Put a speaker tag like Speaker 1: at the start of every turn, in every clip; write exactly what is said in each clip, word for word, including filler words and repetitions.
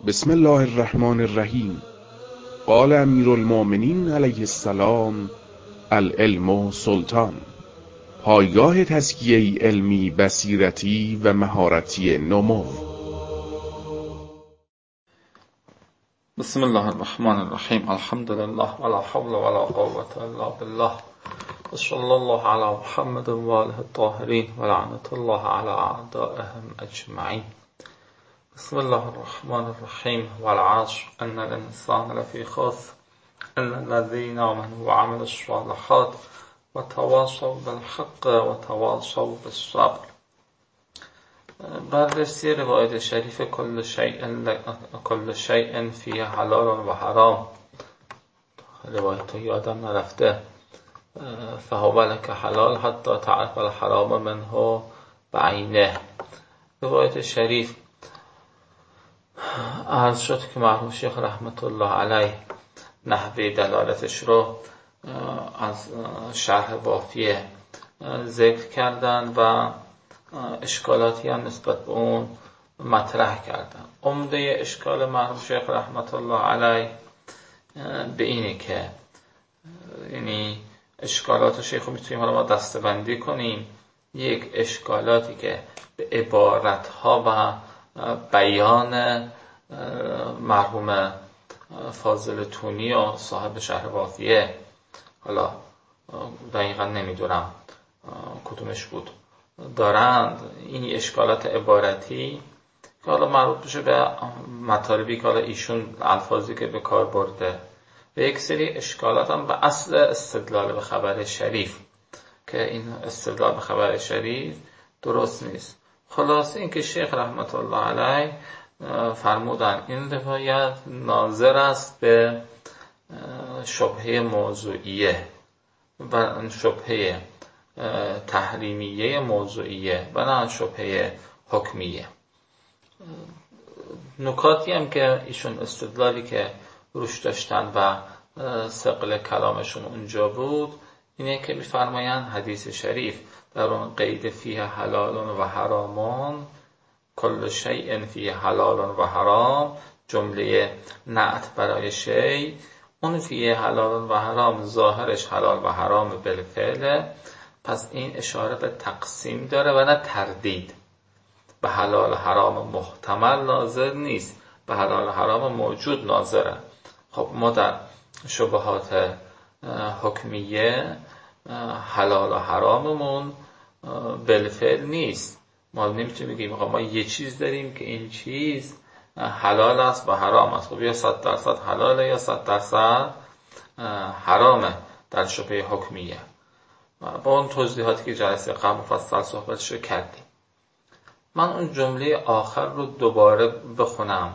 Speaker 1: بسم الله الرحمن الرحیم. قال امیر المؤمنین علیه السلام: العلم سلطان. پایگاه تزکیه علمی، بصیرتی و مهارتی نمو.
Speaker 2: بسم الله الرحمن الرحیم. الحمد لله ولا حول ولا قوة الا بالله و صلی الله علی محمد و آله الطاهرین و لعنت الله علی اعدائهم اجمعین. بسم الله الرحمن الرحیم. والعصر ان الانسان لفی خسر الا الذین آمنوا وعملوا الصالحات وتواصوا بالحق وتواصوا بالصبر. بررسی روایت شریف کل شیء کل شیء فیه حلال و حرام. روایت یادم نرفته. فهو لک حلال حتی تعرف الحرام منه بعینه. روایت شریف عرض شد که مرحوم شیخ رحمت الله علیه نحوه دلالتش رو از شرح وافیه ذکر کردن و اشکالاتی هم نسبت به اون مطرح کردن. عمده اشکال مرحوم شیخ رحمت الله علیه به اینه که یعنی اشکالات شیخ رو میتونیم حالا ما دسته‌بندی کنیم. یک، اشکالاتی که به عبارتها و بیان مرحوم فاضل تونی و صاحب شرح وافیه، حالا دقیقا نمیدونم کدومش بود، دارند. این اشکالات عبارتی که حالا مربوط بشه به مطالبی که حالا ایشون الفاظی که به کار برده، و یک سری اشکالات هم به اصل استدلال به خبر شریف که این استدلال به خبر شریف درست نیست. خلاصه این که شیخ رحمت الله علیه فرمودن این روایت ناظر است به شبهه موضوعیه و شبهه تحریمیه موضوعیه و نه شبهه حکمیه. نکاتی هم که ایشون استدلالی که روش داشتن و ثقل کلامشون اونجا بود اینه که میفرمایند حدیث شریف در اون قید فیه حلال و حرامون، کل شیء فیه حلال و حرام، جمله نعت برای شیء، اون فیه حلال و حرام ظاهرش حلال و حرام بالفعل. پس این اشاره به تقسیم داره و نه تردید. به حلال حرام محتمل ناظر نیست، به حلال حرام موجود ناظره. خب ما در شبهات حکمیه حلال و حراممون بالفعل نیست. ما نمیتونیم بگیم ما یه چیز داریم که این چیز حلال است و حرام است. خب یا صد درصد حلاله یا صد درصد حرامه در شبهه حکمیه. با اون توضیحاتی که جلسه قبل مفصل صحبتش رو کردیم. من اون جمله آخر رو دوباره بخونم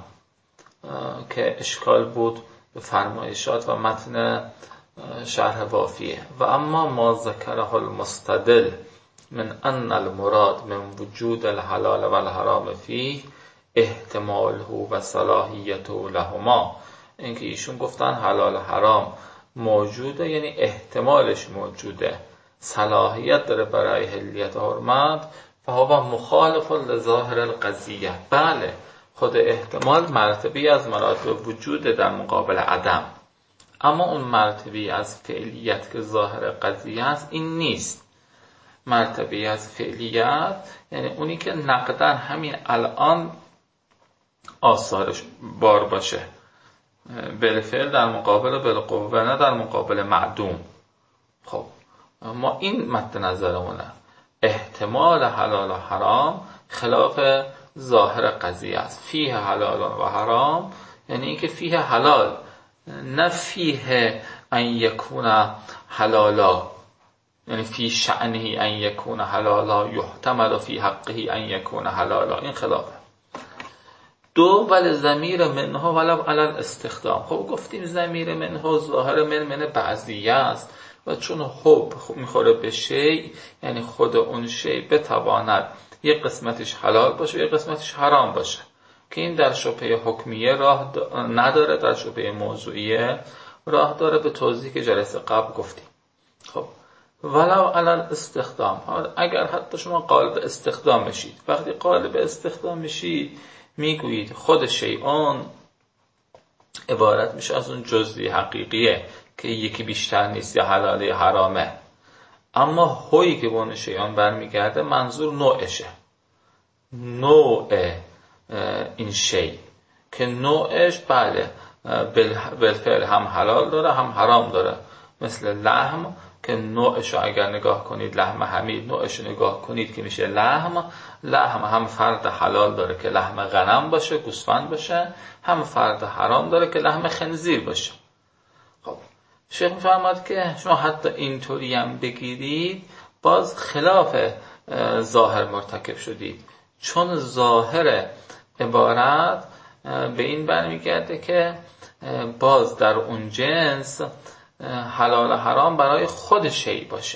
Speaker 2: که اشکال بود به فرمایشات و متن شرح وافیه. و اما ما ذکره المستدل من ان المراد من وجود الحلال و الحرام فیه احتماله و صلاحیته لهما. اینکه ایشون گفتن حلال حرام موجوده، یعنی احتمالش موجوده، صلاحیت داره برای حلیت حرمت، فهو مخالف لظاهر القضیه. بله، خود احتمال مرتبی از مراتب وجود در مقابل عدم، اما اون مرتبی از فعلیت که ظاهر قضیه است این نیست. مرتبی از فعلیت یعنی اونی که نقدن همین الان آثارش بار باشه، بالفعل در مقابل بالقوه، نه در مقابل معدوم. خب ما این مد نظرمونه. احتمال حلال و حرام خلاف ظاهر قضیه است. فیه حلال و حرام یعنی اینکه فیه حلال، نه فیه ان یکون حلالا، یعنی فی شأنه ان یکون حلالا یحتمل فی حقه ان یکون حلالا. این خلافه. دو، ولی ضمیر منه ولو علی الاستخدام. خب گفتیم ضمیر منه ظاهر من من بعضیه است و چون حب میخوره به شیء، یعنی خود اون شیء بتواند یک قسمتش حلال باشه یک قسمتش حرام باشه، که این در شبهه حکمیه راه نداره، در شبهه موضوعیه راه داره، به توضیح که جلسه قبل گفتیم. خب ولو علی الاستخدام، اگر حتی شما قالب استخدام میشید، وقتی قالب استخدام میشید میگویید خود شیئان عبارت میشه از اون جزئی حقیقیه که یکی بیشتر نیست یا حلال یا حرامه. اما هویی که به اون شیان برمیگرده منظور نوعشه، نوع این شی که نوعش بله بالفعل هم حلال داره هم حرام داره. مثل لحم که نوعش رو اگر نگاه کنید لحم حمیر، نوعش رو نگاه کنید که میشه لحم. لحم هم فرد حلال داره که لحم غنم باشه، گوسفند باشه، هم فرد حرام داره که لحم خنزیر باشه. خب شیخ میفرماد که شما حتی اینطوری هم بگیرید باز خلاف ظاهر مرتکب شدید، چون ظاهر عبارت به این برمیگرده که باز در اون جنس حلال و حرام برای خود شی باشه،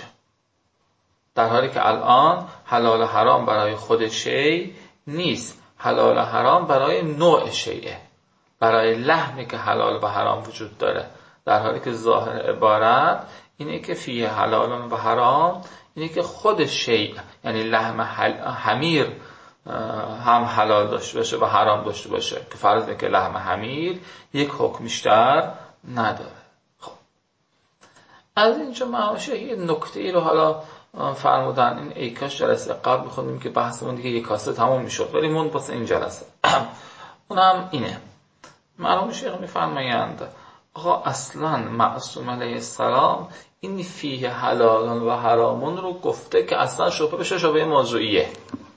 Speaker 2: در حالی که الان حلال و حرام برای خود شی نیست، حلال و حرام برای نوع شیه، برای لحمی که حلال و حرام وجود داره، در حالی که ظاهر عبارت اینه که فیه حلال و حرام اینه که خود شی، یعنی لحم حمیر هم حلال داشته باشه و حرام داشته باشه، که فرض اینه که لحم حمیر یک حکم بیشتر نداره. خب از اینجا معاشه یه نکته ای رو حالا فرمودن، این ای کاش جلسه قبل بخونیم که بحثمون دیگه یک کاسه تموم میشد، ولی مون پس این جلسه اونم اینه. مرحوم شیخ میفرمایند آقا اصلا معصوم علیه السلام این فیه حلال و حرامون رو گفته که اصلا شبهه بشه شبهه موضوعیه،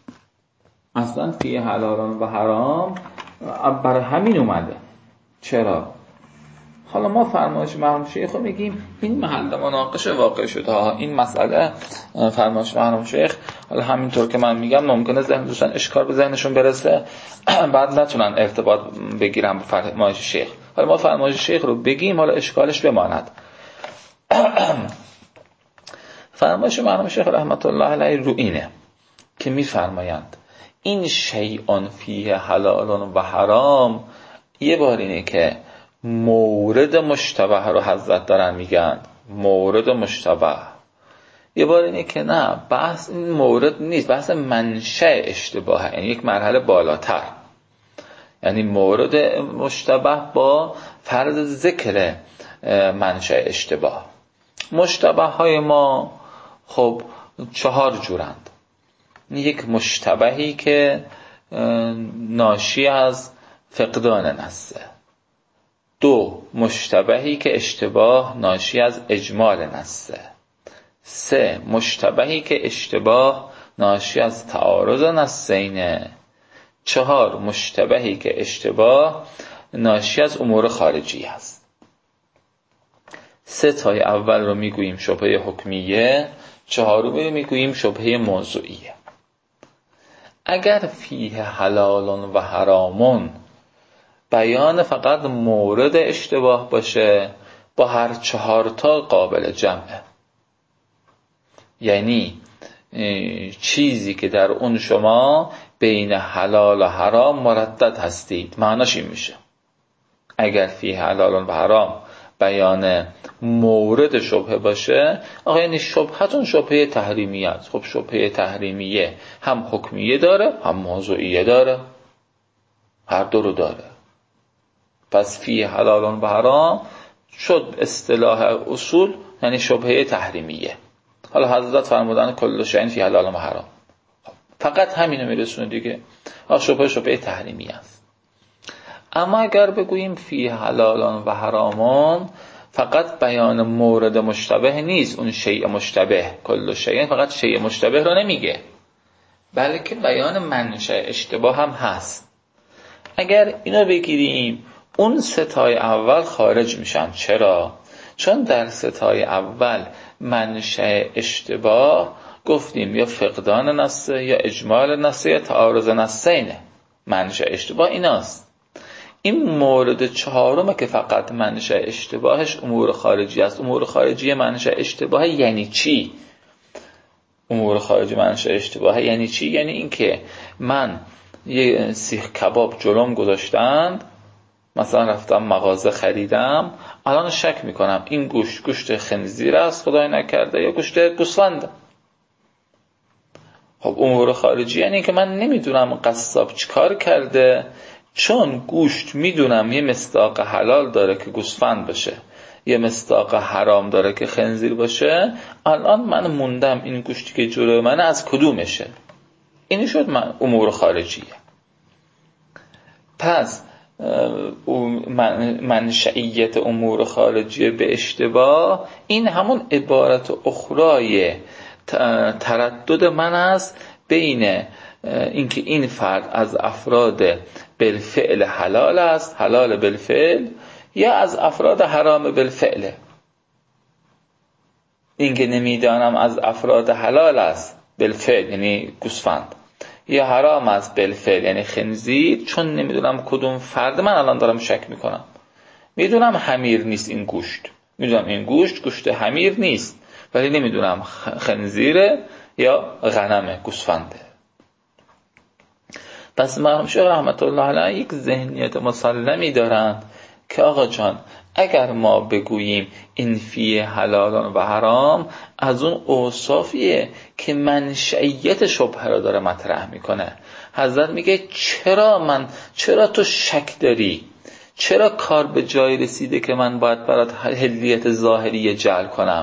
Speaker 2: اصلا فیه حلال و حرام برای همین اومده. چرا؟ حالا ما فرمایش مرحوم شیخ رو میگیم این محل مناقشه واقع شده ها، این مسئله فرمایش مرحوم شیخ حالا همینطور که من میگم ممکنه ذهن دوستان اشکال به ذهنشون برسه بعد نتونن ارتباط بگیرن با فرمایش شیخ. حالا ما فرمایش شیخ رو بگیم حالا اشکالش بماند. فرمایش مرحوم شیخ رحمت الله علیه رو اینه که میفرمایند این شیء فیه حلال و حرام، یه بار اینه که مورد مشتبه رو حضرت دارن میگن، مورد مشتبه. یه بار اینه که نه بحث این مورد نیست، بحث منشأ اشتباهه، یعنی یک مرحله بالاتر، یعنی مورد مشتبه با فرض ذکر منشأ اشتباه. مشتبه های ما خب چهار جورند. یک مشتبهی که ناشی از فقدان نسه، دو مشتبهی که اشتباه ناشی از اجمال نسه، سه مشتبهی که اشتباه ناشی از تعارض نسینه، چهار مشتبهی که اشتباه ناشی از امور خارجی است. سه تای اول رو میگوییم شبهه حکمیه، چهارم رو میگوییم شبهه موضوعیه. اگر فیه حلال و حرامون بیان فقط مورد اشتباه باشه با هر چهار تا قابل جمعه، یعنی چیزی که در اون شما بین حلال و حرام مردد هستید، معناش این میشه اگر فیه حلال و حرام بیان مورد شبهه باشه، آقا یعنی شبهتون شبهه تحریمیه است. خب شبهه تحریمیه هم حکمیه داره هم موضوعیه داره، هر دو رو داره. پس فیه حلال و حرام شد اصطلاح اصول یعنی شبهه تحریمیه. حالا حضرت فرمودن کل شیء فیه حلال و حرام، فقط همینو میرسونه دیگه، آقا شبهه شبهه تحریمیه است. اما اگر بگوییم فیه حلال و حرامون فقط بیان مورد مشتبه نیست، اون شیء مشتبه کل شیء فقط شیء مشتبه رو نمیگه، بلکه بیان منشأ اشتباه هم هست. اگر اینو بگیریم اون ستای اول خارج میشن. چرا؟ چون در ستای اول منشأ اشتباه گفتیم یا فقدان نسه یا اجمال نسه یا تعارض نسینه. منشأ اشتباه ایناست. این مورد چهارم که فقط منشأ اشتباهش امور خارجی است. امور خارجی منشأ اشتباه یعنی چی؟ امور خارجی منشأ اشتباه یعنی چی؟ یعنی این که من یه سیخ کباب جلوم گذاشتند، مثلا رفتم مغازه خریدم، الان شک میکنم این گوشت گوشت خنزیر است خدای نکرده یا گوشت گوسفند. خب امور خارجی یعنی که من نمیدونم قصاب چیکار کرده چون گوشت میدونم یه مصداق حلال داره که گوسفند باشه، یه مصداق حرام داره که خنزیر باشه، الان من موندم این گوشتی که جلوی من از کدومشه. این شد من امور خارجیه. پس منشئیت امور خارجیه به اشتباه، این همون عبارت اخرای تردد من است بین اینکه این فرد از افراد بالفعل حلال است، حلال بالفعل، یا از افراد حرام بالفعل. اینکه نمیدانم از افراد حلال است بالفعل یعنی گوسفند، یا حرام است بالفعل یعنی خنزیر، چون نمیدونم کدوم فرد. من الان دارم شک میکنم، میدونم حمیر نیست این گوشت، میدونم این گوشت گوشت حمیر نیست، ولی نمیدونم خنزیره یا غنمه، گوسفنده. پس مرحوم شیخ رحمت الله علیه یک ذهنیت مسلمی دارند که آقا جان اگر ما بگوییم این فیه حلال و حرام، از اون اوصافیه که منشئیت شبهه را داره مطرح میکنه. حضرت میگه چرا من چرا تو شک داری؟ چرا کار به جای رسیده که من باید برات حلیت ظاهری جعل کنم؟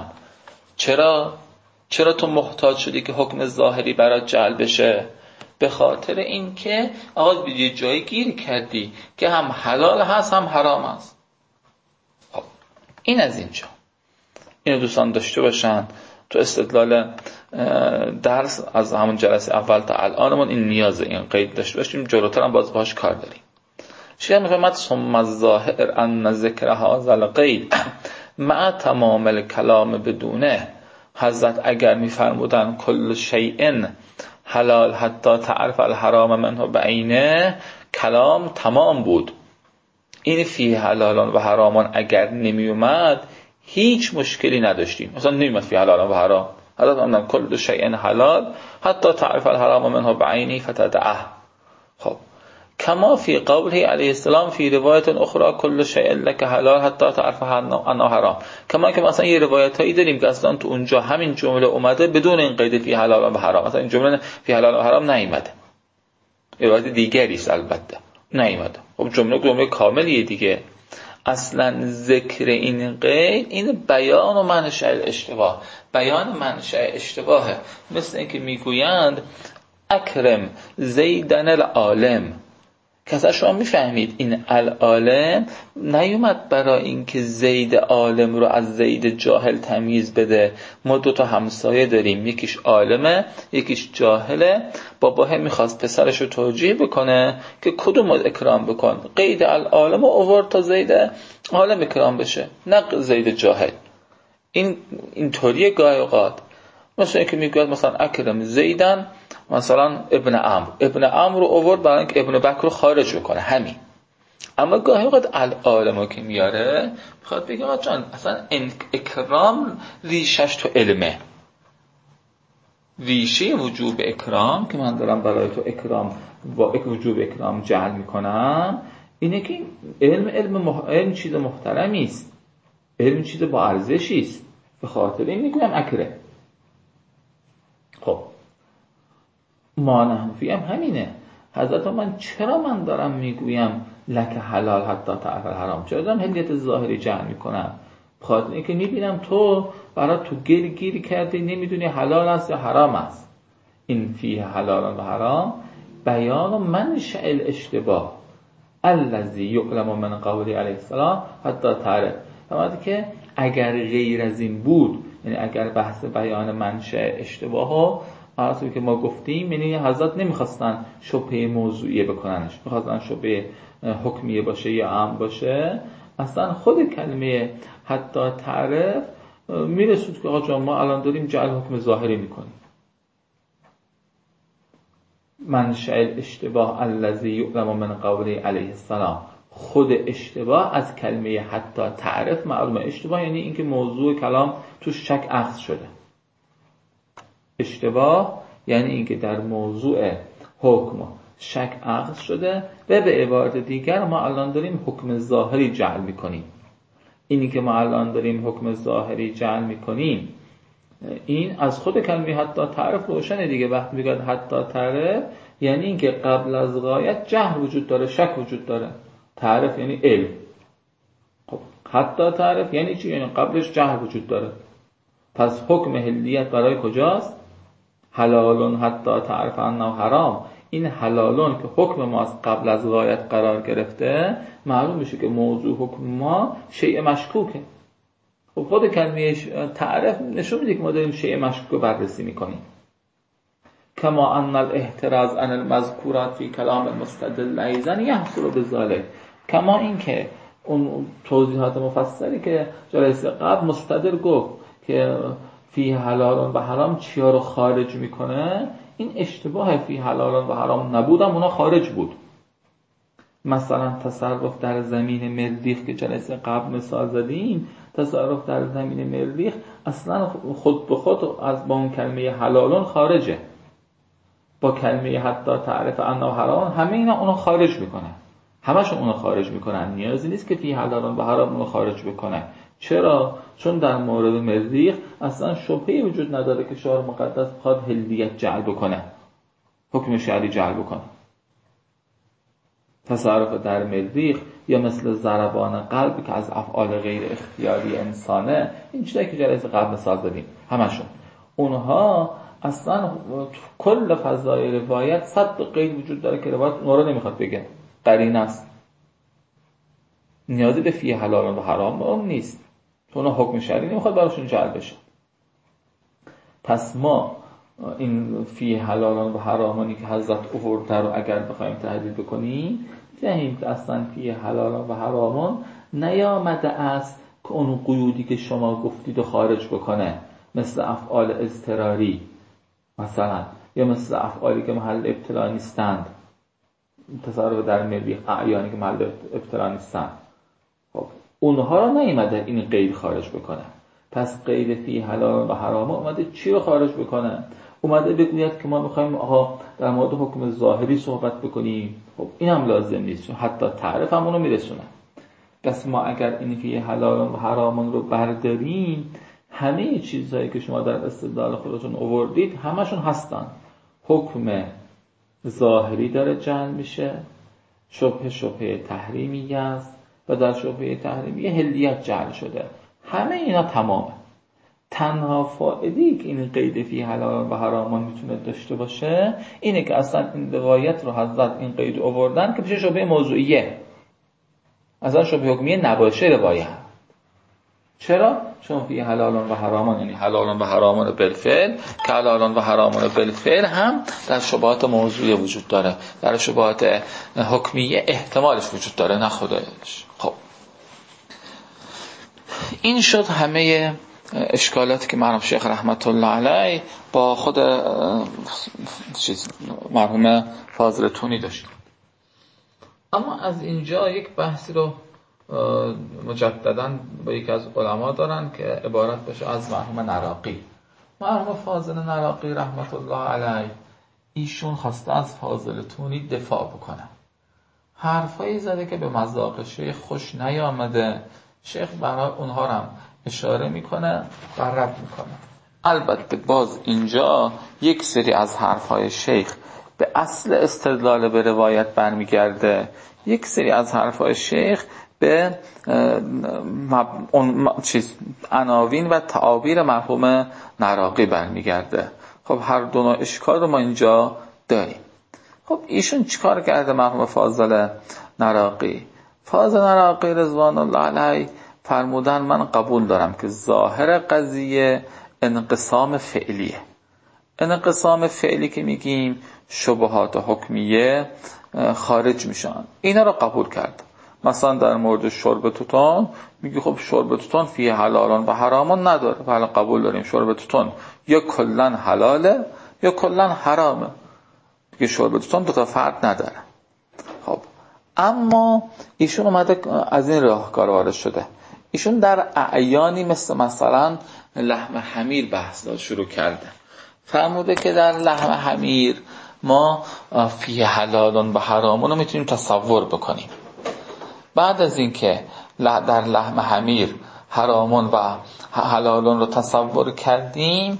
Speaker 2: چرا چرا تو محتاج شدی که حکم ظاهری برات جعل بشه؟ به خاطر اینکه آقا به یه جایی گیر کردی که هم حلال هست هم حرام هست. خب این از اینجا. اینو دوستان داشته باشن تو استدلال درس از همون جلسه اول تا الانمون این نیازه این قید داشته باشیم، جلوتر هم باز باهاش کار داریم. شیخ میفرماد ثم الظاهر ان ذکر هذا القید مع تمام الکلام بدونه. حضرت اگر میفرمودن کل شیء حلال حتی تعرف الحرام منه بعینه، کلام تمام بود. این فیه حلالان و حرامان اگر نمی اومد هیچ مشکلی نداشتیم، مثلا نمی اومد فیه حلالان و حرام. حضرت میگن کل شیء حلال حتی تعرف الحرام منه بعینه فتدعه. خب کما فی قوله علیه السلام فی روایت اخرى کل شیء لک حلال حتی تعرف انه حرام. کما که مثلا یه روایت هایی داریم که اصلا تو اونجا همین جمله اومده بدون این قید فی حلال و حرام، مثلا این جمله فی حلال و حرام نیامده، روایت دیگری است البته نیامده. خب جمله جمله کاملیه دیگه. اصلا ذکر این قید این بیان و منشأ اشتباه، بیان منشأ اشتباهه. مثل اینکه میگویند اکرم زیدن العالم، که شما میفهمید این العالم نیومد برای اینکه زید عالم رو از زید جاهل تمیز بده. ما دو تا همسایه داریم، یکیش عالمه یکیش جاهله، بابا هم میخواست پسرش رو توجیه بکنه که کدوم رو اکرام بکن، قید العالم رو آورد تا زید عالم اکرام بشه نه زید جاهل. این اینطوریه گاهی اوقات. مثلا اینکه میگوید مثلا اکرم زیدن مثلا ابن عمرو، ابن عمرو رو آورد برای اینکه ابن بکر رو خارج بکنه، همین. اما گاهی وقت العالمو که میاره میخواد بگه آقا جان اصلا اکرام ریشش تو علمه. ریشه وجوب اکرام که من دارم برای تو اکرام با وجوب اکرام جعل میکنم اینه که علم علم, مح... علم چیز محترمی است، علم چیز با ارزشی است، به خاطر این میگویم اکره. خب ما نحنفی هم همینه. حضرت من چرا من دارم میگویم لک حلال حتی تعرف الحرام، چرا دارم حلیت ظاهری جعل میکنم؟ بخاطر اینکه میبینم تو برای تو گیر گیر کردی نمیدونی حلال است یا حرام است. این فیه حلال و حرام بیان و منشأ الاشتباه الذی یعلم من قوله علیه السلام حتی تعرف. فرمود که اگر غیر از این بود، یعنی اگر بحث بیان منشأ اشتباه ها آنطوری که ما گفتیم، یعنی حضرت نمیخواستن شبهه موضوعیه بکننش، میخواستن شبهه حکمیه باشه یا عام باشه. اصلا خود کلمه حتی تعرف میرسود که آقا جان ما الان داریم جعل حکم ظاهری میکنیم. منشأ الاشتباه الذی یعلم من قوله علیه السلام، خود اشتباه از کلمه حتی تعرف معلومه. اشتباه یعنی اینکه موضوع کلام تو شک اخذ شده. اشتباه یعنی اینکه در موضوع حکم شک اخذ شده و به عبارت دیگر ما الان داریم حکم ظاهری جعل میکنیم. اینی که ما الان داریم حکم ظاهری جعل میکنیم این از خود کلمه حتی تعرف روشنه دیگه. وقتی میگه حتی تعرف یعنی اینکه قبل از غایت جهل وجود داره، شک وجود داره. تعرف یعنی علم. خب حتی تعرف یعنی چی؟ یعنی قبلش جهل وجود داره. پس حکم حلیت برای کجاست؟ حلالون حتی تعرف انه حرام. این حلالون که حکم ماست قبل از غایت قرار گرفته، معلوم میشه که موضوع حکم ما شیء مشکوکه. خب خود کلمه تعرف نشون میده که ما داریم شیء مشکوک رو بررسی میکنیم. کما ان الاحتراز عن المذکورات فی کلام المستدل ایضا یحصل بذلک. کما این که اون توضیحات مفصلی که جلسه قبل مستدل گفت که فی حلال و حرام چیا رو خارج میکنه، این اشتباه فی حلال و حرام نبودم، اونا خارج بود. مثلا تصرف در زمین مریخ که جلسه قبل مثال زدیم، تصرف در زمین مریخ اصلا خود به خود از با اون کلمه حلالون خارجه. با کلمه حتی تعرف انه حرام همه اینا اونو خارج میکنن، همشون اونو خارج میکنن. نیازی نیست که فی حلال و حرام اونو خارج بکنن. چرا؟ چون در مورد مریخ اصلا شبهه‌ای وجود نداره که شارع مقدس بخواد حلیت جعل بکنه، حکم شرعی جعل بکنه. تصرف در مریخ یا مثل ضربان قلب که از افعال غیر اختیاری انسانه، این چیزایی که جلسه قبل مثال زدیم همشون، اونها اصلا کل فضای روایت صد قید وجود داره که روایت اونها رو نمیخواد بگه، قرینه است. نیازی به فی حلال و حرام اون نیست، تو اونها حکم شرعی نمیخواد براشون جعل بشه. پس ما این فی حلال و حرامانی که حضرت آورده رو اگر بخوایم تحلیل بکنیم، فهمیم که اصلا فی حلال و حرامان نیامده است که اون قیودی که شما گفتید رو خارج بکنه، مثل افعال اضطراری مثلا، یا مثل افعالی که محل ابتلا نیستند، تصرف در مریخ اعیانی که محل ابتلا نیستند. خب اونها رو نیامده این قید خارج بکنه. پس قید فی حلال و حرام اومده چی رو خارج بکنه؟ اومده بگوید که ما میخوایم آها در مورد حکم ظاهری صحبت بکنیم. خب این هم لازم نیست، حتی تعریف هم اونو میرسونه. پس ما اگر این فی حلال و حرام رو برداریم، همه چیزهایی که شما در استدلال خودتون آوردید همشون هستن. حکم ظاهری داره جعل میشه، شبهه شبهه تحریمی است و در شبهه تحریمی حلیت جعل شده. همه اینا تمامه. تنها فائده‌ای که این قید فی حلال و حرامان میتونه داشته باشه اینه که اصلا این روایت رو حضرت این قید آوردن که بشه شبهه موضوعیه، اصلا شبهه حکمیه نباشه روایت. چرا؟ چون فی حلال و حرامان یعنی حلال و حرامان بالفعل، که حلال و حرامان بالفعل هم در شبهات موضوعی وجود داره، در شبهات حکمیه احتمالش وجود داره، نه خودش. خب این شد همه اشکالاتی که مرحوم شیخ رحمت الله علیه با خود چیز مرحوم فاضل تونی داشت. اما از اینجا یک بحثی رو مجدداً با یکی از علما دارن که عبارت بشه از مرحوم نراقی. مرحوم فاضل نراقی رحمت الله علیه ایشون خواسته از فاضل تونی دفاع بکنه، حرفایی زده که به مذاق شیخ خوش نیامده. شیخ برای اونها هم اشاره میکنه و رد میکنه. البته باز اینجا یک سری از حرفهای شیخ به اصل استدلال به روایت برمیگرده، یک سری از حرفهای شیخ به اون چیز عناوین و تعابیر مرحوم نراقی برمیگرده. خب هر دو نوع اشکال رو ما اینجا داریم. خب ایشون چیکار کرده مرحوم فاضل نراقی؟ فاضل نراقی رضوان الله علیه فرمودن من قبول دارم که ظاهر قضیه انقسام فعلیه. انقسام فعلی که میگیم شبهات حکمیه خارج میشن، اینا رو قبول کرد. مثلا در مورد شرب توتون میگی خب شرب توتون فی حلالان و حرامان نداره، ولی قبول داریم شرب توتون یا کلن حلاله یا کلن حرامه، دیگه شرب توتون دو تا فرق نداره. خب اما ایشون اومده از این راهکار وارد شده. ایشون در اعیانی مثل مثلا لحم حمیر بحث شروع کرده. فرموده که در لحم حمیر ما فی حلالان و حرامون رو میتونیم تصور بکنیم. بعد از این که در لحم حمیر حرامون و حلالون رو تصور کردیم،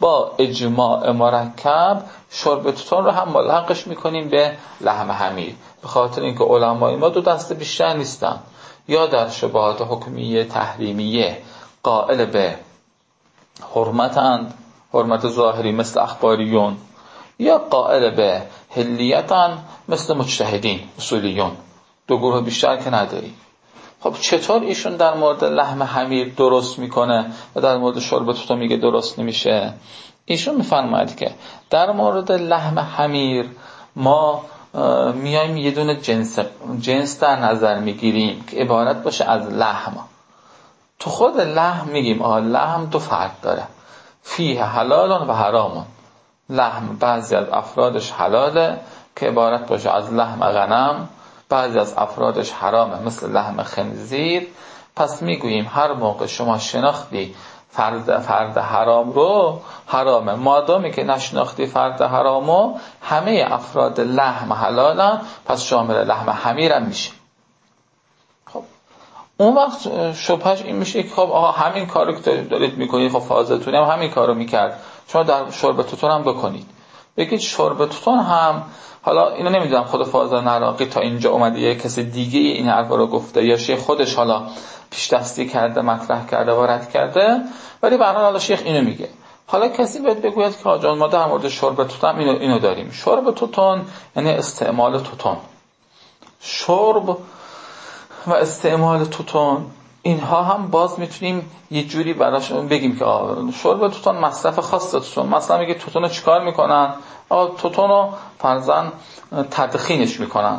Speaker 2: با اجماع مرکب شرب توتون رو هم ملحقش میکنیم به لحم حمیر، به خاطر اینکه علمای ما دو دسته بیشتر نیستن، یا در شبهات حکمیه تحریمیه قائل به حرمتند، حرمت ظاهری مثل اخباریون، یا قائل به حلیتند مثل مجتهدین اصولیون. دو گروه بیشتر که نداری. خب چطور ایشون در مورد لحم حمیر درست میکنه و در مورد شرب توتون میگه درست نمیشه؟ ایشون میفرماید که در مورد لحم حمیر ما میایم یه دونه جنس جنس در نظر میگیریم که عبارت باشه از لحم. تو خود لحم میگیم آه لحم دو فرد داره، فیه حلال و حرام. لحم بعضی از افرادش حلاله که عبارت باشه از لحم غنم، بعضی از افرادش حرامه مثل لحم خنزیر. پس میگوییم هر موقع شما شناختی فرد فرد حرام رو حرامه، مادامی که نشناختی فرد حرامو همه افراد لحم حلالن، پس شامل لحم حمیر هم میشه. خب اون وقت شبهش این میشه که خب آقا همین کارو که دارید میکنید، خب فاضلتون هم همین کارو میکرد، شما در شرب توتون هم بکنید. بگید شرب توتون هم، حالا اینو نمیدونم خود فاضل نراقی تا اینجا اومده یا کسی دیگه این حرفا رو گفته یا شیخ خودش حالا پیش دستی کرده مطرح کرده وارد کرده، ولی به هر حال شیخ اینو میگه. حالا کسی باید بگوید که آجان ما در مورد شرب توتون اینو اینو داریم. شرب توتون یعنی استعمال توتون. شرب و استعمال توتون اینها هم باز میتونیم یه جوری براشون بگیم که آه شرب توتون مصرف خاص توتون. مثلا میگه توتون رو چیکار میکنن؟ آه توتون رو فرضاً تدخینش میکنن.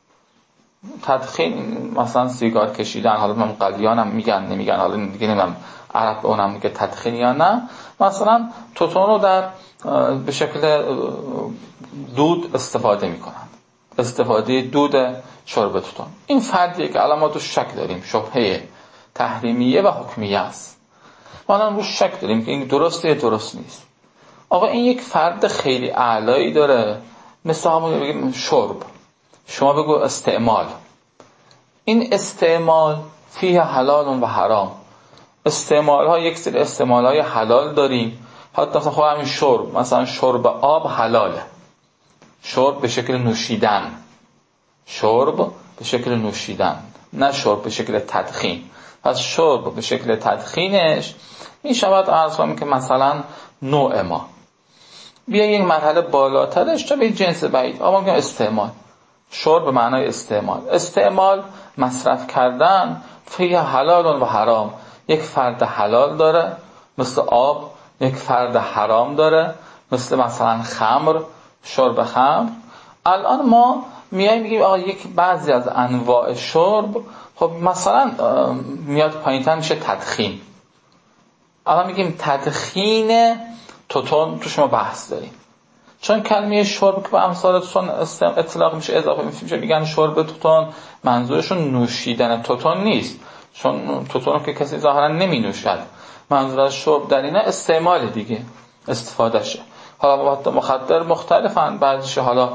Speaker 2: تدخین مثلا سیگار کشیدن، حالا من قلیان هم میگن نمیگن، حالا دیگه نمیدونم عرب اونم میگه تدخین یا نه. مثلا توتون رو در به شکل دود استفاده میکنن، استفاده دود شرب توتون. این فردیه که الان ما تو شک داریم، شبهه تحریمیه و حکمیه است، ما الان رو شک داریم که این درسته یا درست نیست. آقا این یک فرد خیلی اعلایی داره، مثل همون بگیم شرب، شما بگو استعمال. این استعمال فیه حلال و حرام. استعمال ها یک سری استعمال های حلال داریم، حتی مثلا خود همین شرب، مثلا شرب آب حلاله، شرب به شکل نوشیدن، شرب به شکل نوشیدن، نه شرب به شکل تدخین. پس شرب به شکل تدخینش می شود عرض کنم که مثلا نوع ما بیا یک مرحله بالاترش تا به جنس بعید. اما میگم استعمال، شرب به معنای استعمال. استعمال مصرف کردن فیه حلال و حرام. یک فرد حلال داره مثل آب، یک فرد حرام داره مثل مثلا خمر، شرب خمر. الان ما میایم میگیم آقا یک بعضی از انواع شرب خب مثلا میاد پایین‌تر میشه تدخین. الان میگیم تدخین توتون تو شما بحث داریم، چون کلمه شرب که به امثال توتون اطلاق میشه اضافه میشه میگن شرب توتون، منظورشون نوشیدن توتون نیست، چون توتون که کسی ظاهرا نمی نوشد. منظور از شرب در اینه استعمال دیگه، استفاده شه. حالا مواد مخدر مختلفن، بعضیش حالا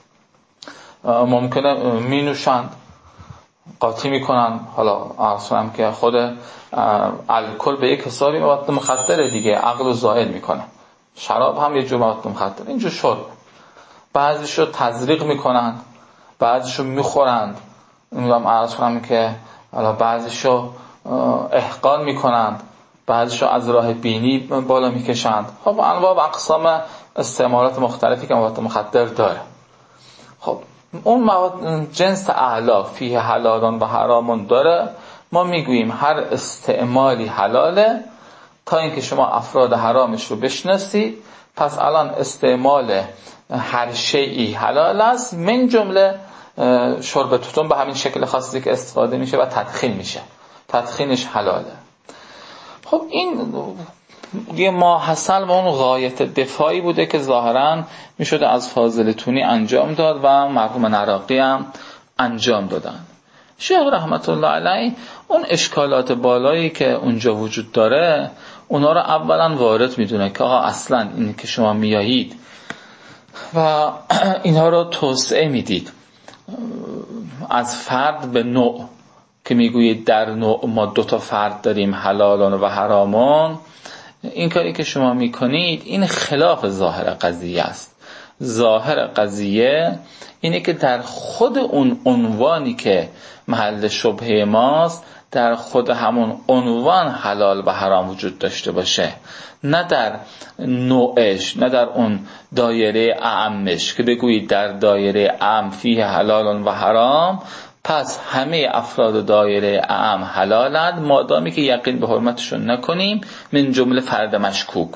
Speaker 2: ممکنه می نوشند قاطی میکنن، حالا اصلا که خود الکل به یک حسابی مواد مخدر دیگه، عقل زائل میکنه. شراب هم یه جور مواد مخدر، اینجور شرب. بعضیشو تزریق میکنن، بعضیشو میخورند، میگم عرض کنم که حالا بعضیشو احقان میکنند، بعضیشو از راه بینی بالا میکشند. خب انواع و اقسام استعمالات مختلفی که مواد مخدر داره. خب اون مواد جنس اعلا فیه حلالان و حرامون داره. ما میگوییم هر استعمالی حلاله تا اینکه شما افراد حرامش رو بشناسید. پس الان استعمال هر شیئی حلال است، من جمله شرب توتون به همین شکل خاصی که استفاده میشه و تدخین میشه، تدخینش حلاله. خب این یه ماحصل و اون غایت دفاعی بوده که ظاهراً میشده از فاضل تونی انجام داد و مرحوم نراقی هم انجام دادن. شیخ رحمت الله علیه اون اشکالات بالایی که اونجا وجود داره اونا رو اولا وارد میدونه که آقا اصلا این که شما میایید و اینها رو توسعه میدید از فرد به نوع، که میگویید در نوع ما دو تا فرد داریم، حلالان و حرامون. این کاری که شما میکنید این خلاف ظاهر قضیه است. ظاهر قضیه اینه که در خود اون عنوانی که محل شبهه ماست، در خود همون عنوان حلال و حرام وجود داشته باشه، نه در نوعش، نه در اون دایره اعمش که بگویید در دایره اعم فیه حلال و حرام، پس همه افراد دایره اعم حلالند مادامی که یقین به حرمتشون نکنیم، من جمله فرد مشکوک.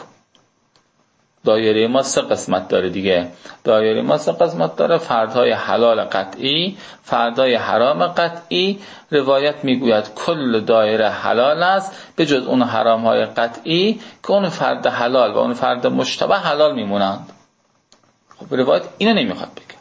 Speaker 2: دایره ما سه قسمت داره دیگه. دایره ما سه قسمت داره: فردهای حلال قطعی، فردهای حرام قطعی. روایت میگوید کل دایره حلال است به جز اون حرامهای قطعی که اون فرد حلال و اون فرد مشتبه حلال میمونند. خب روایت اینو نمیخواد بگه،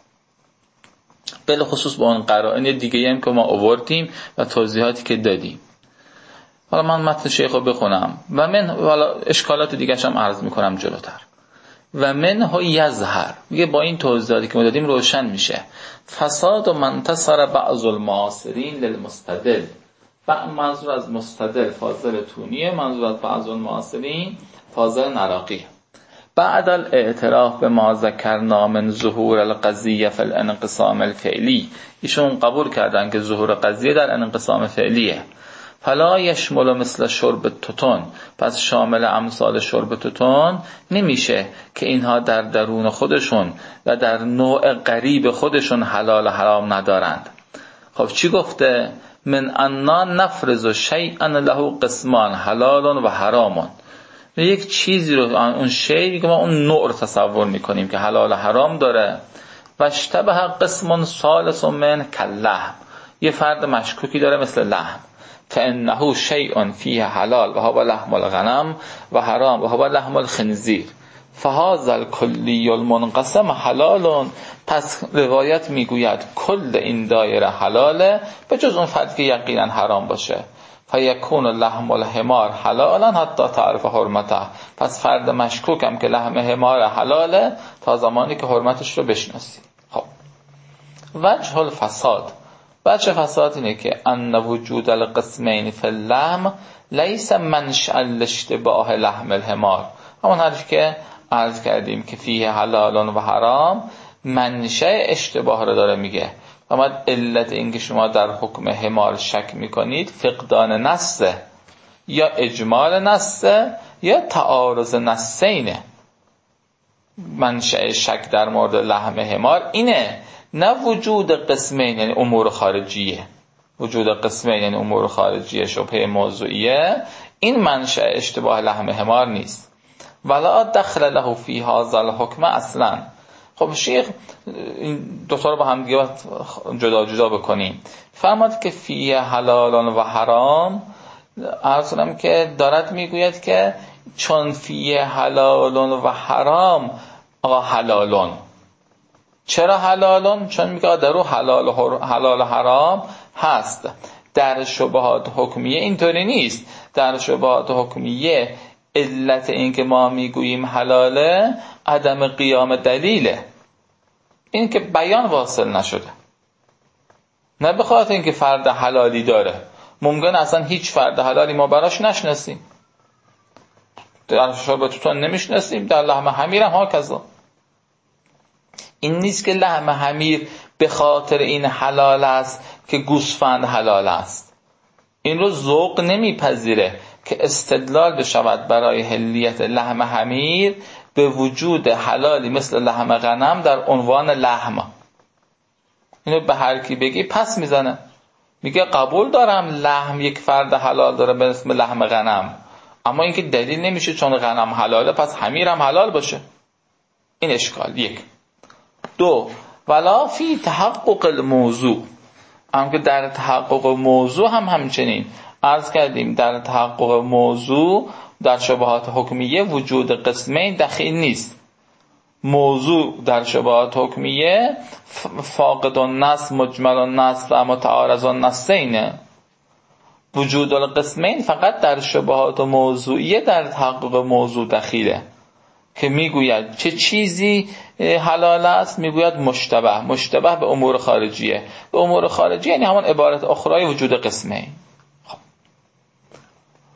Speaker 2: بله خصوص با اون قرائن دیگه هم که ما آوردیم و توضیحاتی که دادیم. حالا من متن شیخ رو بخونم و من حالا اشکالات دیگه هم عرض میکنم جلوتر. و منه یظهر، میگه با این توضیحاتی که ما دادیم روشن میشه فساد و منتصر بعض المعاصرین للمستدل. و منظور از مستدل فاضل تونیه، منظور از بعض المعاصرین فاضل نراقی. بعد الاعتراف به ما ذکرنا من ظهور القضیه فی الانقسام الفعلی، ایشون قبول کردن که ظهور قضیه در انقسام فعلیه. فلا یشمل مثل شرب توتون، پس شامل امثال شرب توتون نمیشه که اینها در درون خودشون و در نوع قریب خودشون حلال و حرام ندارند. خب چی گفته؟ من انا نفرض شیئا له قسمان حلال و حرام. یک چیزی رو، اون شیئی که ما اون نوع رو تصور میکنیم که حلال و حرام داره، و اشتبه قسم ثالث من کاللحم، یه فرد مشکوکی داره مثل لحم، فانه شیء فیه حلال و هو لحم الغنم و حرام و هو لحم الخنزیر فهذا الکلی المنقسم حلال. پس روایت میگوید کل این دایره حلاله به جز اون فرد که یقینا حرام باشه. فیکون لحم الحمار حلالا حتی تعرف حرمته، پس فرد مشکوکم که لحم حمار حلاله تا زمانی که حرمتش رو بشناسی. خب وجه الفساد، وجه فساد اینه که ان وجود القسمین فی اللحم لیس منشأ الاشتباه لحم الحمار، همون حرفی که عرض کردیم که فیه حلال و حرام منشأ اشتباه رو داره میگه. اما علت این که شما در حکم حمار شک میکنید فقدان نصه، یا اجمال نصه یا تعارض نصینه. منشأ شک در مورد لحم حمار اینه، نه وجود قسمین یعنی امور خارجیه. وجود قسمین یعنی امور خارجیه، شبهه موضوعیه، این منشأ اشتباه لحم حمار نیست. ولا دخل له فی هذا الحکم اصلا. خب شیخ این دو تا رو با هم دیگه جدا جدا بکنیم. فرماد که فیه حلال و حرام، عرض کنم که دارد میگوید که چون فیه حلال و حرام آقا حلالون. چرا حلالون؟ چون میگه در رو حلال و حلال و حرام هست. در شبهات حکمیه اینطوری نیست. در شبهات حکمیه علت این که ما میگوییم حلاله عدم قیام دلیله، این که بیان واصل نشده، نه به خاطر اینکه فرد حلالی داره. ممکن اصلا هیچ فرد حلالی ما براش نشناسیم، در شرب توتون نمیشناسیم، در لحم حمیر هم ها کذا. این نیست که لحم حمیر به خاطر این حلال است که گوسفند حلال است. این رو ذوق نمیپذیره که استدلال بشود برای حلیت لحم حمیر به وجود حلالی مثل لحم غنم در عنوان لحم. اینو به هر کی بگی پس میزنه، میگه قبول دارم لحم یک فرد حلال داره به اسم لحم غنم، اما اینکه دلیل نمیشه چون غنم حلاله پس حمیر هم حلال باشه. این اشکال یک. دو، ولا فی تحقق الموضوع، هم که در تحقق موضوع هم همچنین عرض کردیم در تحقق موضوع در شبهات حکمیه وجود قسمین دخیل نیست. موضوع در شبهات حکمیه فاقد النص مجمل النص و متعارض النصینه. وجود القسمین فقط در شبهات موضوعیه در تحقق موضوع دخیله که میگوید چه چیزی حلال است، میگوید مشتبه. مشتبه به امور خارجیه. به امور خارجیه یعنی همون عبارت اخرای وجود قسمین.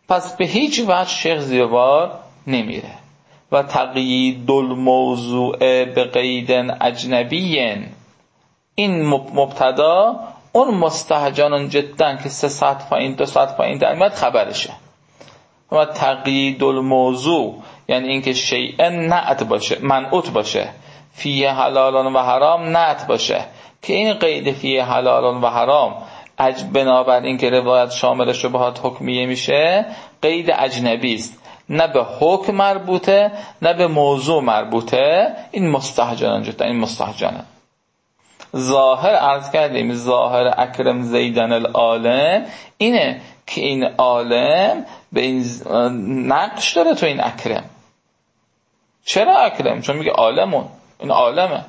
Speaker 2: پس به هیچ وجه شیخ زیر بار نمیره. و تقیید الموضوع به قید اجنبی، این مبتدا اون مستهجن جدا که سه ساعت پایین دو ساعت پایین در میاد خبرشه. و تقیید الموضوع یعنی اینکه شیء نعت باشه، منعوت باشه، فیه حلال و حرام نعت باشه، که این قید فیه حلال و حرام اج بنابر این که روایت شامل شبهات حکمیه میشه، قید اجنبی است، نه به حکم مربوطه نه به موضوع مربوطه. این مستهجنان جدا، این مستهجنه. ظاهر عرض کردیم ظاهر اکرم زیدن العالم اینه که این عالم به این نقش داره تو این اکرم. چرا اکرم؟ چون میگه عالمون، این عالمه.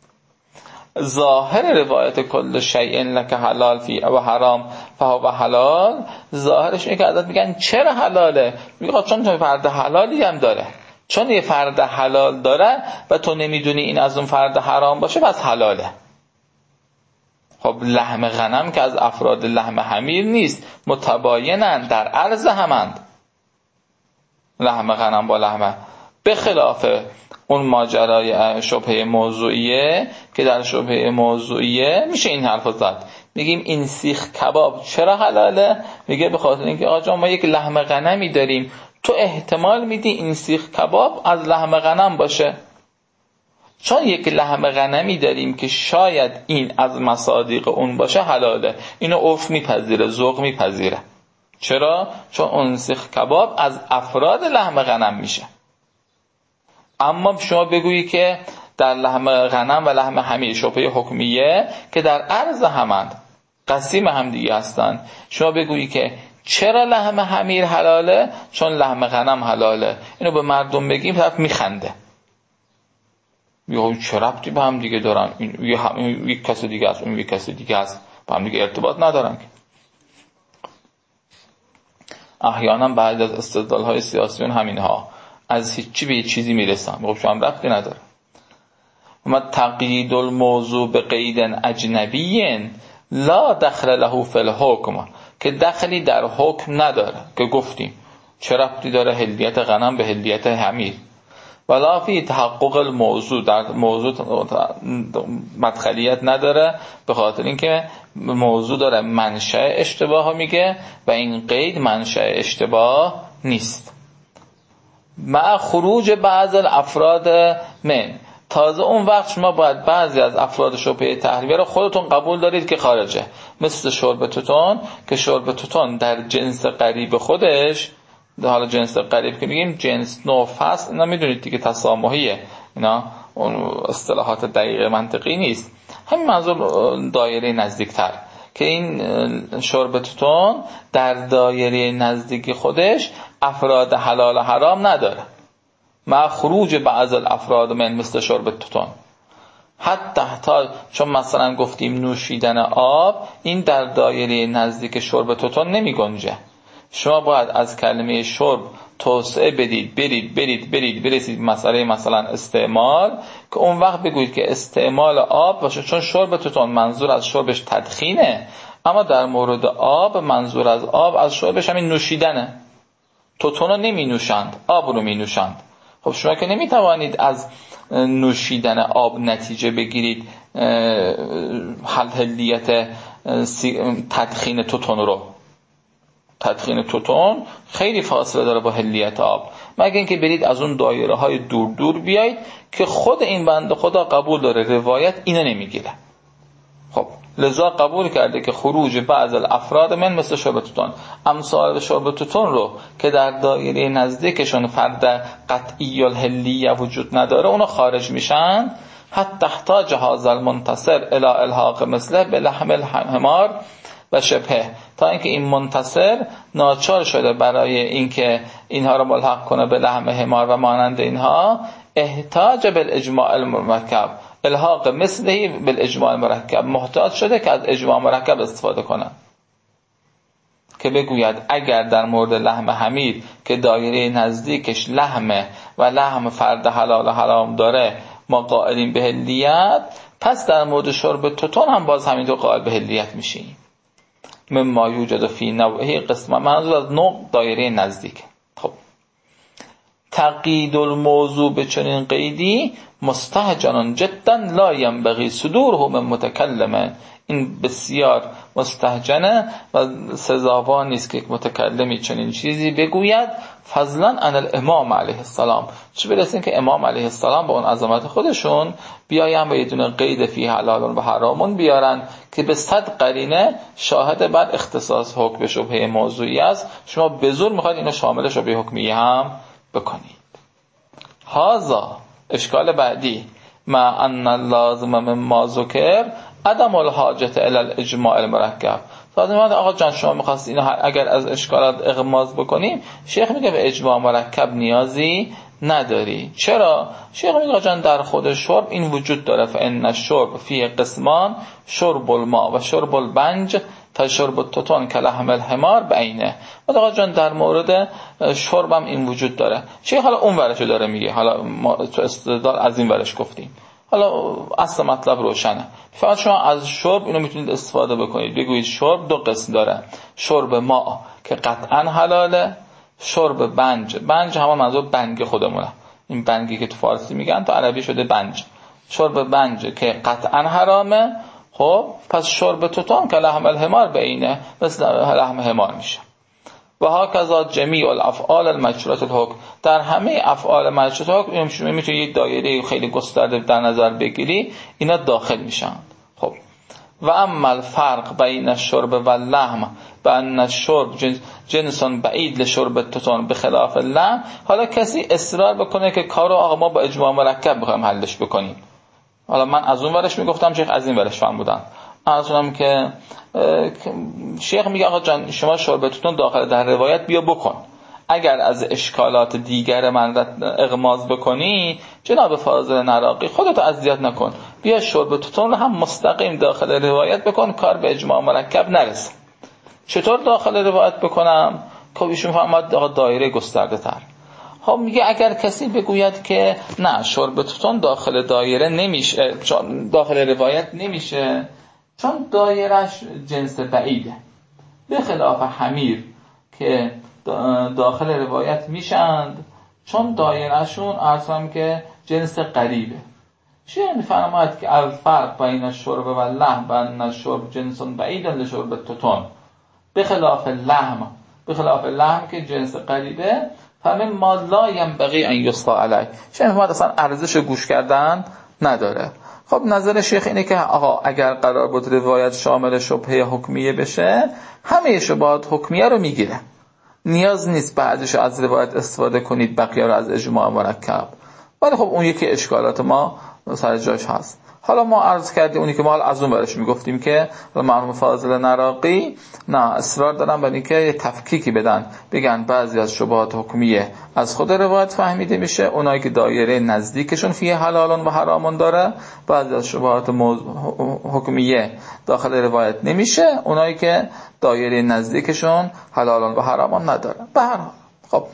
Speaker 2: ظاهر روایت کل شیء لک حلال فی و حرام فهو حلال، ظاهرش اینه که حضرت میگن چرا حلاله؟ میگه چون تو فرد حلالی هم داره، چون یه فرد حلال داره و تو نمیدونی این از اون فرد حرام باشه پس حلاله. خب لحم غنم که از افراد لحم حمیر نیست، متباینن، در عرض همند. لحم غنم با لحم، به خلاف اون ماجرای شبهه موضوعیه که در شبهه موضوعیه میشه این حرف زد. میگیم این سیخ کباب چرا حلاله؟ میگه به خاطر اینکه آقا ما یک لحم غنمی داریم، تو احتمال میدی این سیخ کباب از لحم غنم باشه. چون یک لحم غنمی داریم که شاید این از مصادیق اون باشه، حلاله. اینو عرف میپذیره، ذوق میپذیره. چرا؟ چون اون سیخ کباب از افراد لحم غنم میشه. اما شما بگویی که در لحم غنم و لحم حمیر شبهه حکمیه که در عرض همند، قسیم هم دیگه هستن، شما بگویی که چرا لحم حمیر حلاله؟ چون لحم غنم حلاله. اینو به مردم بگیم طرف میخنده، یا چه ربطی به هم دیگه دارن؟ این یک کس دیگه است، اون یک کس دیگه است، با هم دیگه ارتباط ندارن. احیانا بعد از استدلال‌های سیاسیون همینها از هیچی به چیزی میرسن، خب شما هم ربطی نداره. و تقیید الموضوع به قید اجنبی لا دخل له فی الحکم، که دخلی در حکم نداره. که گفتیم چه ربطی داره هلیت غنم به هلیت حمیر؟ ولا فی تحقق الموضوع، در موضوع مدخلیت نداره، به خاطر اینکه موضوع داره منشأ اشتباه ها میگه و این قید منشأ اشتباه نیست. مع خروج بعض الافراد من، تازه اون وقت شما باید بعضی از افراد شبهه تحریمیه رو خودتون قبول دارید که خارجه، مثل شرب توتون، که شرب توتون در جنس قریب خودش، حالا جنس قریب که میگیم جنس نوع فصل، اینا میدونید دیگه تسامحیه، اینا اون اصطلاحات دقیق منطقی نیست، همین منظور دایره نزدیکتر، که این شرب توتون در دایره نزدیک خودش افراد حلال و حرام نداره، مع خروج بعض الافراد من مثل شرب توتون. حتی تا چون مثلا گفتیم نوشیدن آب، این در دایره نزدیک شرب توتون نمی گنجه. شما باید از کلمه شرب توسعه بدید، برید برید برید برسید مسئله مثلا استعمال، که اون وقت بگویید که استعمال آب باشه، چون شرب توتون منظور از شربش تدخینه، اما در مورد آب منظور از آب از شربش همین نوشیدنه. توتون رو نمی نوشند، آب رو می نوشند. خب شما که نمی توانید از نوشیدن آب نتیجه بگیرید حل هلیت تدخین توتون رو. تدخین توتون خیلی فاصله داره با هلیت آب، مگه اینکه برید از اون دایره های دور دور بیایید که خود این بنده خدا قبول داره روایت اینو نمیگیره. خب لذا قبول کرده که خروج بعض الافراد من مثل شرب توتون، امثال شرب توتون رو که در دایره نزدیکشون فرد قطعی الحلیه وجود نداره، اونو خارج میشن. حتی احتاج هذا المنتصر الی الحاق مثله به لحم الحمار و شبهه، تا اینکه این منتصر ناچار شده برای اینکه اینها رو ملحق کنه به لحم حمار و مانند اینها، احتاج بالاجماع المرکب، الحاق مثلی بالاجماع مرکب، محتاج شده که از اجماع مرکب استفاده کنه، که بگوید اگر در مورد لحم حمیر که دایره نزدیکش لحمه و لحم فرد حلال و حرام داره ما قائلیم به هلیت، پس در مورد شرب توتون هم باز همینطور قائل به هلیت میشیم. مما یوجد فی نوعه قسم، منظور از نوع دایره نزدیک. خب تقیید الموضوع به چنین قیدی مستهجن جدا لا ينبغي صدوره من متکلم، این بسیار مستهجنه و سزاوار نیست که یک متکلمی چنین چیزی بگوید، فضلا عن الامام علیه السلام، چه برسه که امام علیه السلام با اون عظمت خودشون بیاین و یه دونه قید فی حلال و حرامون بیارن که به صد قرینه شاهد بر اختصاص حکم به شبهه موضوعی است، شما به زور میخواید اینو شامل شبهه حکمی هم بکنید. هازا اشکال بعدی، مع ان اللازم مما ذکر عدم الحاجت الی الاجماع المرکب. فاطمه آقا جان شما می‌خواست اینو اگر از اشکالات اغماض بکنیم، شیخ میگه به اجماع مرکب نیازی نداری. چرا؟ شیخ میگه جان در خود شرب این وجود داره، فان الشرب فی قسمان شرب الماء و شرب البنج فشرب التتن کلحم الحمار بعینه. آقا جان در مورد شرب هم این وجود داره. شیخ حالا اون ورشو داره میگه، حالا ما تو استدلال از این ورش گفتیم، حالا اصل مطلب روشنه. فقط شما از شرب اینو میتونید استفاده بکنید، بگویید شرب دو قسم داره، شرب ماء که قطعا حلاله، شرب بنج، بنج همون منظور بنگ خودمونه، این بنگی که تو فارسی میگن تو عربی شده بنج، شرب بنج که قطعا حرامه. خب پس شرب توتان که لحم الحمار بینه، مثل لحم حمار میشه. و هاکذا جمیع الافعال المشروطه الحکم، در همه افعال مشروطه الحکم شما میتونید یک دایره خیلی گسترده در نظر بگیری، اینا داخل میشن. خب و اما الفرق بین الشرب و اللحم بان الشرب جنس جنس بعید لشرب التتن بخلاف اللحم. حالا کسی اصرار بکنه که کارو آقا ما با اجماع مرکب بخوایم حلش بکنیم، حالا من از اون ورش میگفتم، شیخ از این ورش فهم بودن، از اونم که شیخ میگه آقا جان شما شربتتون داخل در روایت بیا بکن، اگر از اشکالات دیگر من اغماض بکنی جناب فاضل نراقی خودتو اذیت نکن، بیا شربتتون رو هم مستقیم داخل روایت بکن، کار به اجماع مرکب نرسه. چطور داخل روایت بکنم؟ خب ایشون فهمید آقا دایره گسترده تر. خب میگه اگر کسی بگوید که نه شربتتون داخل دایره نمیشه، داخل روایت نمیشه چون دایرش جنس بعیده، به خلاف حمیر که داخل روایت میشند چون دایرشون اصلا که جنس قریبه. شیخ میفرماید که الفرق بین الشرب و اللحم بین الشرب جنس بعید لشرب التتن به خلاف اللحم، به خلاف اللحم که جنس قریبه، فمن ما لا ينبغي ان يصفى علیه. شیخ میفرماید اصلا ارزش گوش کردن نداره. خب نظر شیخ اینه که آقا اگر قرار بود روایت شامل شبهه حکمیه بشه، همه شبهات حکمیه رو میگیره، نیاز نیست بعدش از روایت استفاده کنید بقیه رو از اجماع مرکب. ولی خب اون یکی اشکالات ما سر جاش هست. حالا ما عرض کردیم اونی که ما از اون برش میگفتیم که مرحوم فاضل نراقی نه اصرار دارن بر اینکه یه تفکیکی بدن، بگن بعضی از شبهات حکمیه از خود روایت فهمیده میشه، اونایی که دایره نزدیکشون فیه حلالون و حرامون داره، بعضی از شبهات موز... حکمیه داخل روایت نمیشه، اونایی که دایره نزدیکشون حلالون و حرامون نداره. به هر حال خب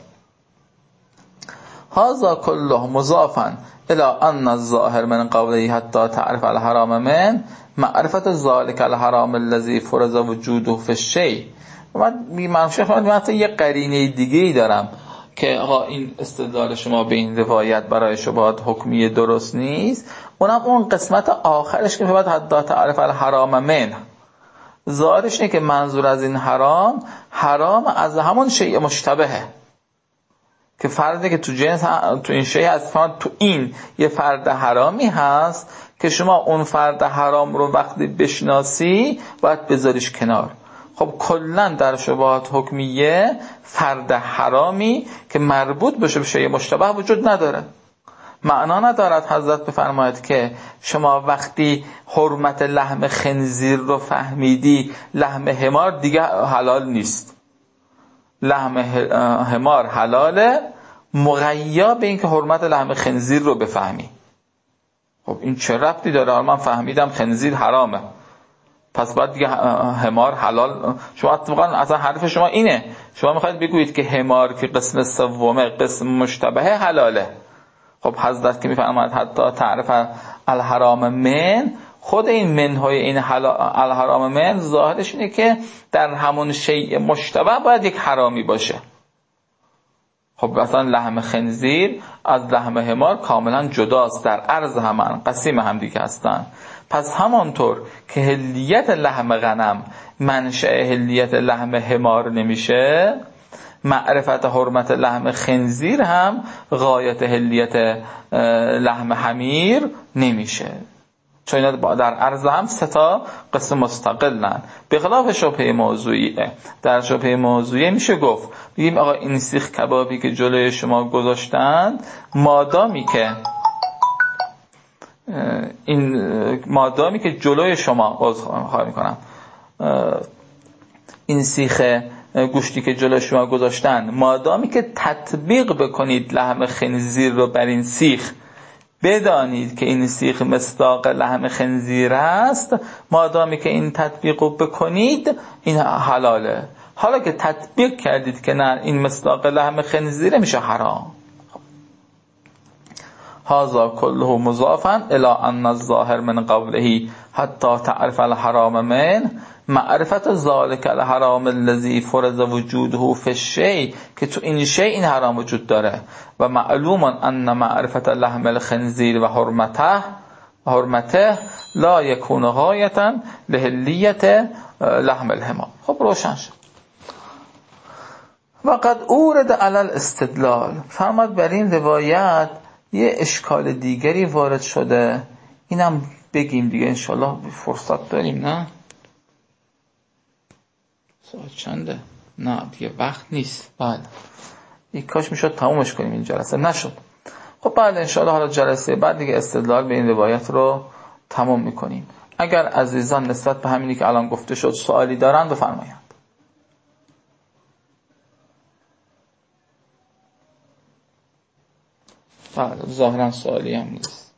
Speaker 2: هذا كله مضافا الى ان الظاهر من قوله حتى تعرف الحرام من معرفت ذلك الحرام الذي فرض وجوده في الشيء. من میگم شیخ من یه قرینه دیگه ای دارم که آقا این استدلال شما به این روایت برای شبهات حکمی درست نیست، اونم اون قسمت آخرش که بعد حتی تعرف الحرام من، ظاهرش اینه که منظور از این حرام حرام از همون شیء مشتبهه که فردی که تو جنس تو این شیء هست، تو این یه فرد حرامی هست که شما اون فرد حرام رو وقتی بشناسی باید بذاریش کنار. خب کلن در شبهات حکمیه فرد حرامی که مربوط بشه به شیء مشتبه وجود نداره. معنا ندارد حضرت بفرماید که شما وقتی حرمت لحم خنزیر رو فهمیدی لحم حمار دیگه حلال نیست. لحم حمار حلاله مغیا به این که حرمت لحم خنزیر رو بفهمی. خب این چه ربطی داره؟ من فهمیدم خنزیر حرامه پس بعد دیگه حمار حلال؟ شما اتفاقا اصلا حرف شما اینه، شما میخواید بگویید که حمار که قسم سومه قسم مشتبه حلاله. خب حضرت که میفرماید حتی تعرف الحرام من، خود این منهای این الحرام من ظاهرش اینه که در همون شیء مشتبه باید یک حرامی باشه. خب مثلا لحم خنزیر از لحم حمار کاملا جداست، در عرض همان قسیم هم دیگه هستن. پس همانطور که حلیت لحم غنم منشأ حلیت لحم حمار نمیشه، معرفت حرمت لحم خنزیر هم غایت حلیت لحم حمیر نمیشه، چون اینا در عرض هم سه تا قسم مستقلن. به خلاف شبهه موضوعیه. در شبهه موضوعیه میشه گفت بگیم آقا این سیخ کبابی که جلوی شما گذاشتند، مادامی که این مادامی که جلوی شما عذر میکنم این سیخ گوشتی که جلوی شما گذاشتن، مادامی که تطبیق بکنید لحم خنزیر رو بر این سیخ، بدانید که این سیخ مصداق لحم خنزیر است، مادامی که این تطبیق رو بکنید این حلاله. حالا که تطبیق کردید که نه این مصداق لحم خنزیره، میشه حرام. هذا كله مضافا الى ان الظاهر من قوله حتى تعرف الحرام من معرفت ذلك الحرام الذي فرض وجوده في الشيء، که تو این شی این حرام وجود داره. و معلوم ان معرفت لحم الخنزیر و حرمته حرمته لا يكون غایتا لحلیت لحم الحمار. خب روشن شد. وقد اورد علی الاستدلال، فرماد بر این روایت یه اشکال دیگری وارد شده، اینم بگیم دیگه انشالله فرصت داریم. نه ساعت چنده؟ نه دیگه وقت نیست. بله یک کاش میشد تمومش کنیم این جلسه، نشد. خب بله انشالله حالا جلسه بعد دیگه استدلال به این روایت رو تموم میکنیم. اگر عزیزان نسبت به همینی که الان گفته شد سوالی دارن بفرمایند. بله ظاهرا سوالی هم نیست.